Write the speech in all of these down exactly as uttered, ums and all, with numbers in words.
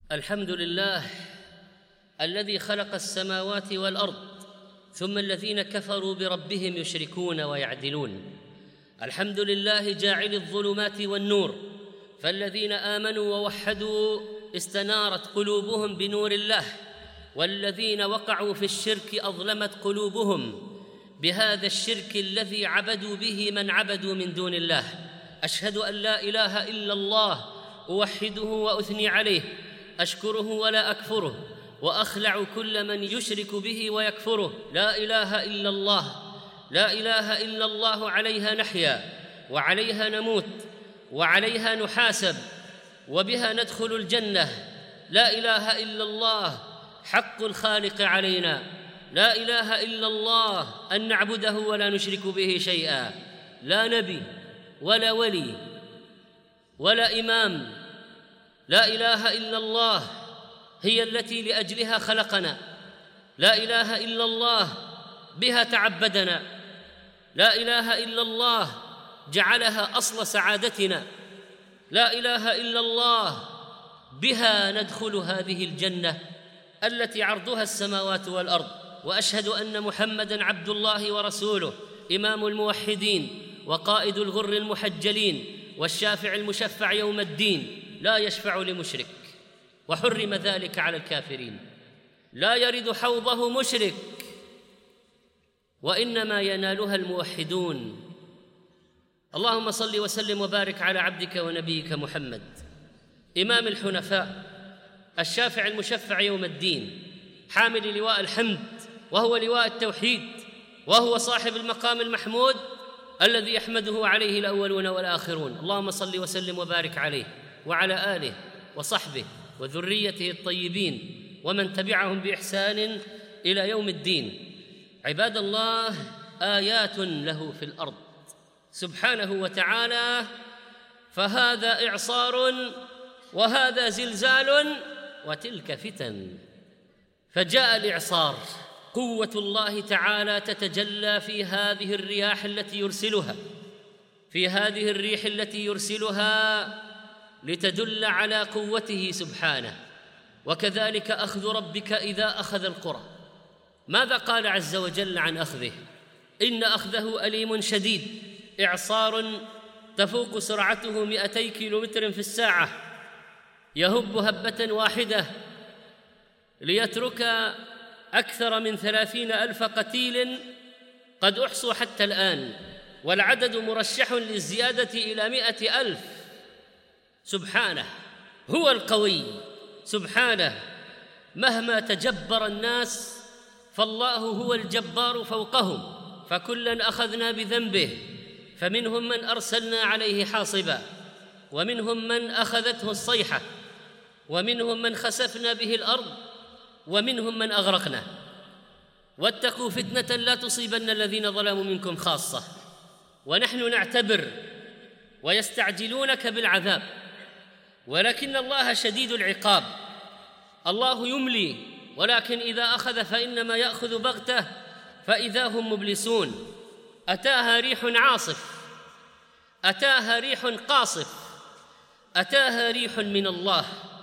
الحمد لله الذي خلق السماوات والأرض ثم الذين كفروا بربهم يشركون ويعدلون. الحمد لله جاعل الظلمات والنور، فالذين آمنوا ووحدوا استنارت قلوبهم بنور الله، والذين وقعوا في الشرك أظلمت قلوبهم بهذا الشرك الذي عبدوا به من عبدوا من دون الله. أشهد أن لا إله إلا الله، أوحده وأثني عليه، أشكره ولا أكفره، وأخلع كل من يشرك به ويكفره. لا إله إلا الله، لا إله إلا الله، عليها نحيا وعليها نموت وعليها نحاسب وبها ندخل الجنة. لا إله إلا الله حق الخالق علينا، لا إله إلا الله أن نعبده ولا نشرك به شيئا، لا نبي ولا ولي ولا إمام. لا إله إلا الله هي التي لأجلها خلقنا، لا إله إلا الله بها تعبدنا، لا إله إلا الله جعلها أصل سعادتنا، لا إله إلا الله بها ندخل هذه الجنة التي عرضها السماوات والأرض. وأشهد أن محمدًا عبد الله ورسوله، إمام الموحدين وقائد الغر المحجلين والشافع المشفع يوم الدين، لا يشفع لمشرك، وحرم ذلك على الكافرين. لا يرد حوضه مشرك، وإنما ينالها الموحدون. اللهم صل وسلم وبارك على عبدك ونبيك محمد، إمام الحنفاء الشافع المشفع يوم الدين، حامل لواء الحمد وهو لواء التوحيد، وهو صاحب المقام المحمود الذي يحمده عليه الأولون والآخرون. اللهم صل وسلم وبارك عليه وعلى آله وصحبه وذريته الطيبين ومن تبعهم بإحسان إلى يوم الدين. عباد الله، آيات له في الأرض سبحانه وتعالى، فهذا إعصار وهذا زلزال وتلك فتن. فجاء الإعصار، قوة الله تعالى تتجلى في هذه الرياح التي يرسلها، في هذه الريح التي يرسلها لتدل على قوته سبحانه. وكذلك أخذ ربك إذا أخذ القرى. ماذا قال عز وجل عن أخذه؟ إن أخذه أليم شديد. إعصار تفوق سرعته مئتي كيلومتر في الساعة، يهب هبة واحدة ليترك أكثر من ثلاثين ألف قتيل قد أحصوا حتى الآن، والعدد مرشح للزيادة إلى مئة ألف. سبحانه هو القوي، سبحانه مهما تجبر الناس فالله هو الجبار فوقهم. فكلا أخذنا بذنبه، فمنهم من أرسلنا عليه حاصبا، ومنهم من أخذته الصيحة، ومنهم من خسفنا به الأرض، ومنهم من أغرقنا. واتقوا فتنة لا تصيبن الذين ظلموا منكم خاصة. ونحن نعتبر ويستعجلونك بالعذاب، ولكن الله شديد العقاب. الله يملي، ولكن إذا أخذ فإنما يأخذ بغتة فإذا هم مبلسون. أتاها ريح عاصف، أتاها ريح قاصف، أتاها ريح من الله.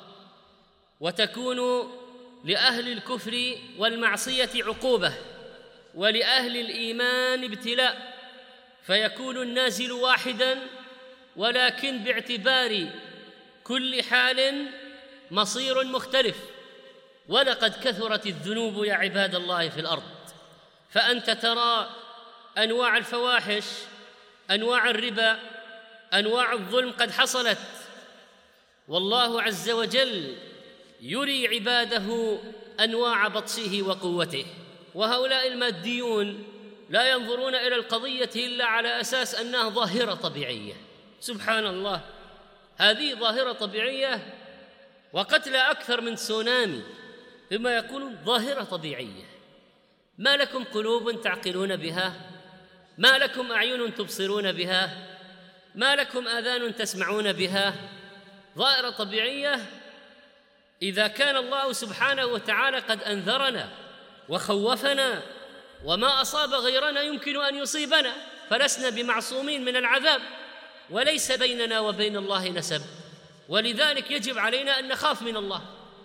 وتكون لأهل الكفر والمعصية عقوبة، ولأهل الإيمان ابتلاء، فيكون النازل واحداً، ولكن باعتبار كل حال مصير مختلف. ولقد كثرت الذنوب يا عباد الله في الأرض، فأنت ترى أنواع الفواحش، أنواع الربا، أنواع الظلم قد حصلت، والله عز وجل يري عباده أنواع بطشه وقوته. وهؤلاء الماديون لا ينظرون إلى القضية إلا على أساس أنها ظاهرة طبيعية. سبحان الله، هذه ظاهرة طبيعية، وقتل أكثر من تسونامي، بما يقولون ظاهرة طبيعية. ما لكم قلوب تعقلون بها؟ ما لكم أعين تبصرون بها؟ ما لكم آذان تسمعون بها؟ ظاهرة طبيعية. إذا كان الله سبحانه وتعالى قد أنذرنا وخوفنا، وما أصاب غيرنا يمكن أن يصيبنا، فلسنا بمعصومين من العذاب، وليس بيننا وبين الله نسب، ولذلك يجب علينا أن نخاف من الله.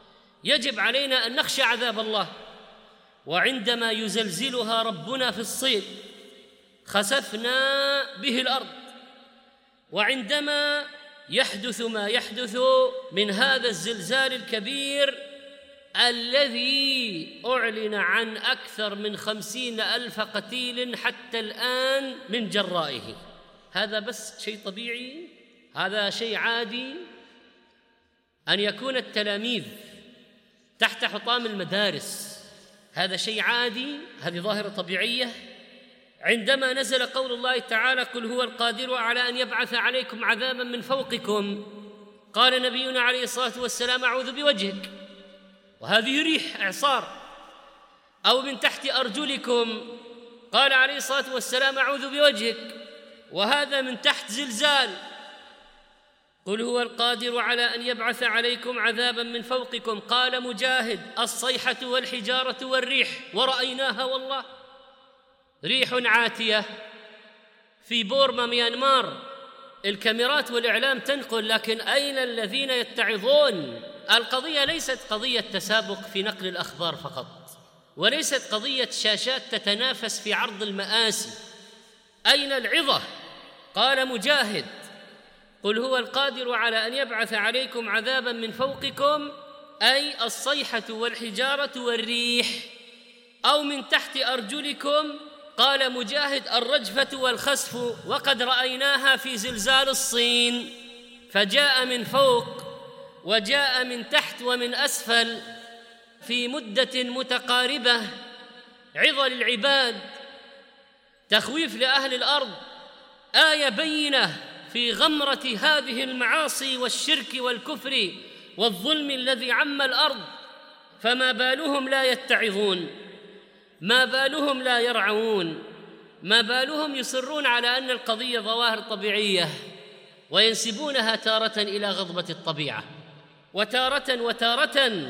يجب علينا أن نخشى عذاب الله. وعندما يزلزلها ربنا في الصين خسفنا به الأرض، وعندما يحدث ما يحدث من هذا الزلزال الكبير الذي أعلن عن أكثر من خمسين ألف قتيل حتى الآن من جرائه، هذا بس شيء طبيعي؟ هذا شيء عادي؟ أن يكون التلاميذ تحت حطام المدارس هذا شيء عادي؟ هذه ظاهرة طبيعية؟ عندما نزل قول الله تعالى قل هو القادر على أن يبعث عليكم عذابا من فوقكم، قال نبينا عليه الصلاة والسلام أعوذ بوجهك، وهذه ريح إعصار. أو من تحت أرجلكم، قال عليه الصلاة والسلام أعوذ بوجهك، وهذا من تحت زلزال. قل هو القادر على أن يبعث عليكم عذابا من فوقكم، قال مجاهد الصيحة والحجارة والريح، ورأيناها والله. ريح عاتية في بورما ميانمار، الكاميرات والإعلام تنقل، لكن أين الذين يتعظون؟ القضية ليست قضية تسابق في نقل الأخبار فقط، وليست قضية شاشات تتنافس في عرض المآسي. أين العظة؟ قال مجاهد قل هو القادر على أن يبعث عليكم عذابا من فوقكم، أي الصيحة والحجارة والريح. أو من تحت أرجلكم، قال مجاهد الرجفة والخسف، وقد رأيناها في زلزال الصين، فجاء من فوق وجاء من تحت ومن أسفل في مدة متقاربة، عظة للعباد، تخويف لأهل الأرض، آية بينة في غمرة هذه المعاصي والشرك والكفر والظلم الذي عم الأرض. فما بالهم لا يتعظون؟ ما بالهم لا يرعون؟ ما بالهم يصرون على أن القضية ظواهر طبيعية وينسبونها تارة إلى غضبة الطبيعة وتارة وتارة.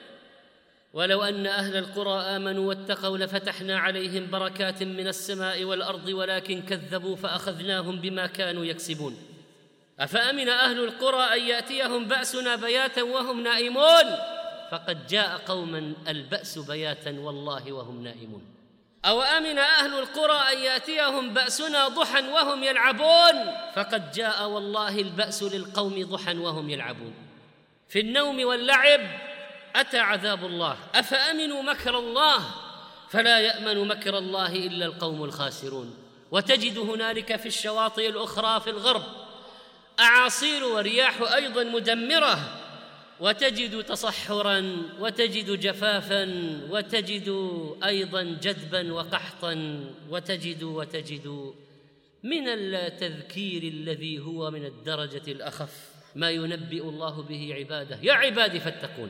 ولو أن أهل القرى آمنوا واتقوا لفتحنا عليهم بركات من السماء والأرض ولكن كذبوا فأخذناهم بما كانوا يكسبون. أفأمن أهل القرى أن يأتيهم بأسنا بياتا وهم نائمون؟ فقد جاء قوما البأس بياتا والله وهم نائمون. أو أمن أهل القرى أن يأتيهم بأسنا ضحى وهم يلعبون؟ فقد جاء والله البأس للقوم ضحى وهم يلعبون. في النوم واللعب أتى عذاب الله. أفأمنوا مكر الله فلا يأمن مكر الله إلا القوم الخاسرون. وتجد هنالك في الشواطئ الأخرى في الغرب أعاصير ورياح أيضا مدمرة، وتجد تصحرا وتجد جفافا وتجد أيضا جدبا وقحطا، وتجد وتجد من التذكير الذي هو من الدرجة الأخف ما ينبئ الله به عباده. يا عبادي فاتقون.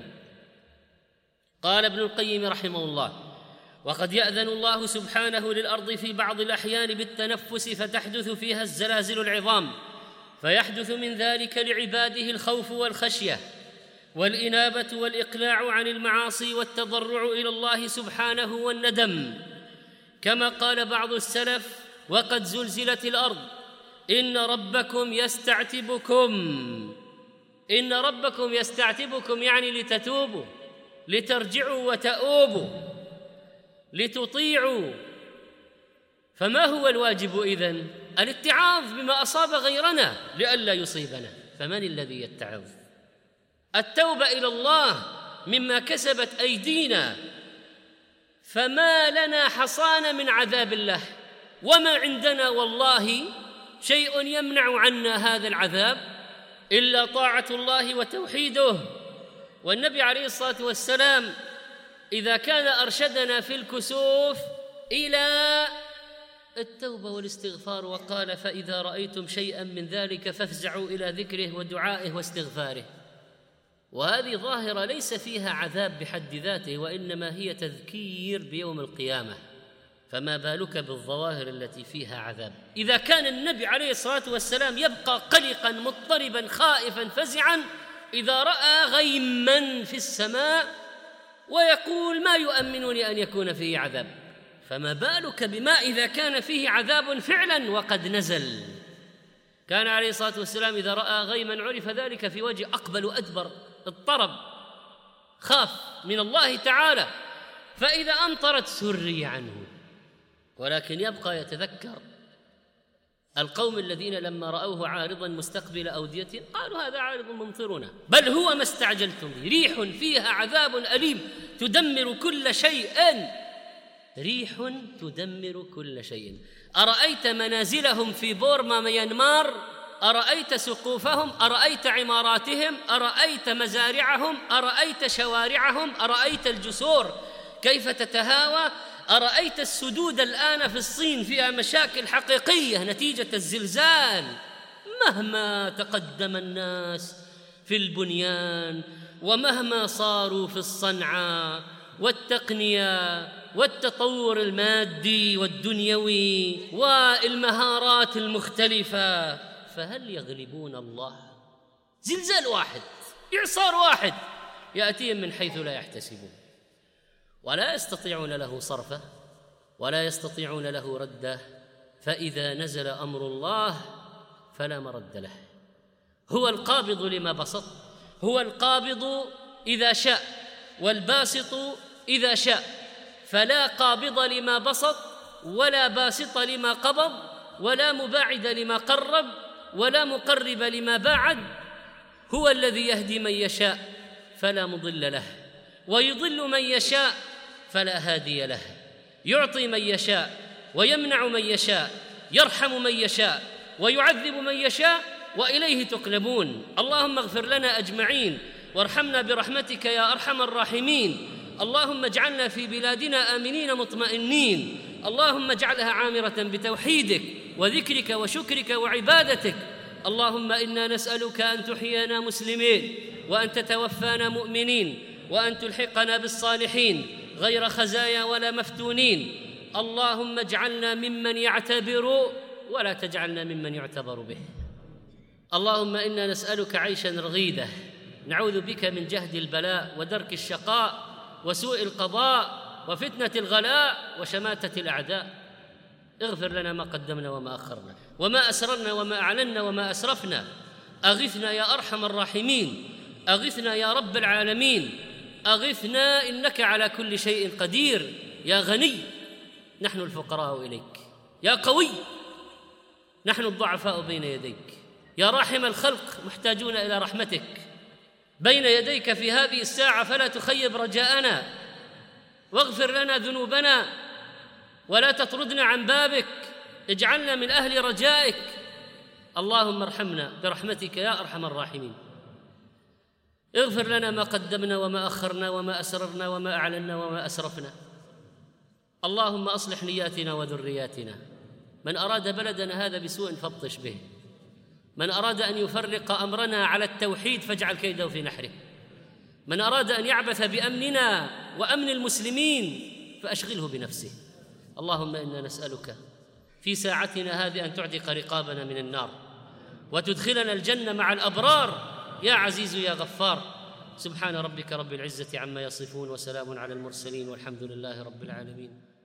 قال ابن القيم رحمه الله وقد يأذن الله سبحانه للأرض في بعض الأحيان بالتنفس فتحدث فيها الزلازل العظام، فيحدث من ذلك لعباده الخوف والخشية والإنابة والإقلاع عن المعاصي والتضرع إلى الله سبحانه والندم، كما قال بعض السلف وقد زلزلت الأرض إن ربكم يستعتبكم. إن ربكم يستعتبكم يعني لتتوبوا، لترجعوا وتؤوبوا، لتطيعوا. فما هو الواجب إذن؟ الاتعاظ بما أصاب غيرنا لئلا يصيبنا. فمن الذي يتعظ؟ التوبة إلى الله مما كسبت أيدينا. فما لنا حصان من عذاب الله، وما عندنا والله شيء يمنع عنا هذا العذاب إلا طاعة الله وتوحيده. والنبي عليه الصلاة والسلام إذا كان أرشدنا في الكسوف إلى التوبة والاستغفار، وقال فإذا رأيتم شيئا من ذلك فافزعوا إلى ذكره ودعائه واستغفاره. وهذه ظاهرة ليس فيها عذاب بحد ذاته، وإنما هي تذكير بيوم القيامة، فما بالك بالظواهر التي فيها عذاب. إذا كان النبي عليه الصلاة والسلام يبقى قلقا مضطربا خائفا فزعا إذا رأى غيما في السماء ويقول ما يؤمنني أن يكون فيه عذاب، فما بالك بما إذا كان فيه عذاب فعلا وقد نزل. كان عليه الصلاة والسلام إذا رأى غيما عرف ذلك في وجه، أقبل وأدبر، اضطرب. خاف من الله تعالى، فإذا أمطرت سري عنه. ولكن يبقى يتذكر القوم الذين لما رأوه عارضا مستقبل أودية قالوا هذا عارض ممطرنا، بل هو ما استعجلتم به، ريح فيها عذاب أليم تدمر كل شيء، ريح تدمر كل شيء. أرأيت منازلهم في بورما ميانمار، أرأيت سقوفهم، أرأيت عماراتهم، أرأيت مزارعهم، أرأيت شوارعهم، أرأيت الجسور كيف تتهاوى، أرأيت السدود الآن في الصين فيها مشاكل حقيقية نتيجة الزلزال. مهما تقدم الناس في البنيان ومهما صاروا في الصنعة والتقنية والتطور المادي والدنيوي والمهارات المختلفة، فهل يغلبون الله؟ زلزال واحد، إعصار واحد يأتيهم من حيث لا يحتسبون، ولا يستطيعون له صرفه ولا يستطيعون له رده. فإذا نزل أمر الله فلا مرد له. هو القابض لما بسط، هو القابض إذا شاء والباسط إذا شاء، فلا قابض لما بسط ولا باسط لما قبض ولا مباعد لما قرب ولا مقرب لما باعد. هو الذي يهدي من يشاء فلا مضل له، ويضل من يشاء فلا هادي له، يعطي من يشاء ويمنع من يشاء، يرحم من يشاء ويعذب من يشاء، وإليه تقلبون. اللهم اغفر لنا أجمعين وارحمنا برحمتك يا أرحم الراحمين. اللهم اجعلنا في بلادنا آمنين مطمئنين، اللهم اجعلها عامرة بتوحيدك وذكرك وشكرك وعبادتك. اللهم إنا نسألك أن تحيينا مسلمين وأن تتوفانا مؤمنين وأن تلحقنا بالصالحين غير خزايا ولا مفتونين. اللهم اجعلنا ممن يعتبر ولا تجعلنا ممن يعتبر به. اللهم إنا نسألك عيشا رغيدا، نعوذ بك من جهد البلاء ودرك الشقاء وسوء القضاء وفتنة الغلاء وشماتة الأعداء. اغفر لنا ما قدمنا وما أخرنا وما أسررنا وما أعلنا وما أسرفنا. أغثنا يا أرحم الراحمين، أغثنا يا رب العالمين، أغثنا إنك على كل شيء قدير. يا غني نحن الفقراء إليك، يا قوي نحن الضعفاء بين يديك، يا راحم الخلق محتاجون إلى رحمتك بين يديك في هذه الساعة، فلا تخيب رجاءنا، واغفر لنا ذنوبنا ولا تطردنا عن بابك، اجعلنا من أهل رجائك. اللهم ارحمنا برحمتك يا أرحم الراحمين. اغفر لنا ما قدمنا وما أخرنا وما أسررنا وما أعلنا وما أسرفنا. اللهم أصلح نياتنا وذرياتنا. من أراد بلدنا هذا بسوء فابطش به، من أراد أن يفرق أمرنا على التوحيد فاجعل كيده في نحره، من أراد أن يعبث بأمننا وأمن المسلمين فأشغله بنفسه. اللهم إنا نسألك في ساعتنا هذه أن تعتق رقابنا من النار وتدخلنا الجنة مع الأبرار يا عزيز يا غفار. سبحان ربك رب العزة عما يصفون وسلام على المرسلين والحمد لله رب العالمين.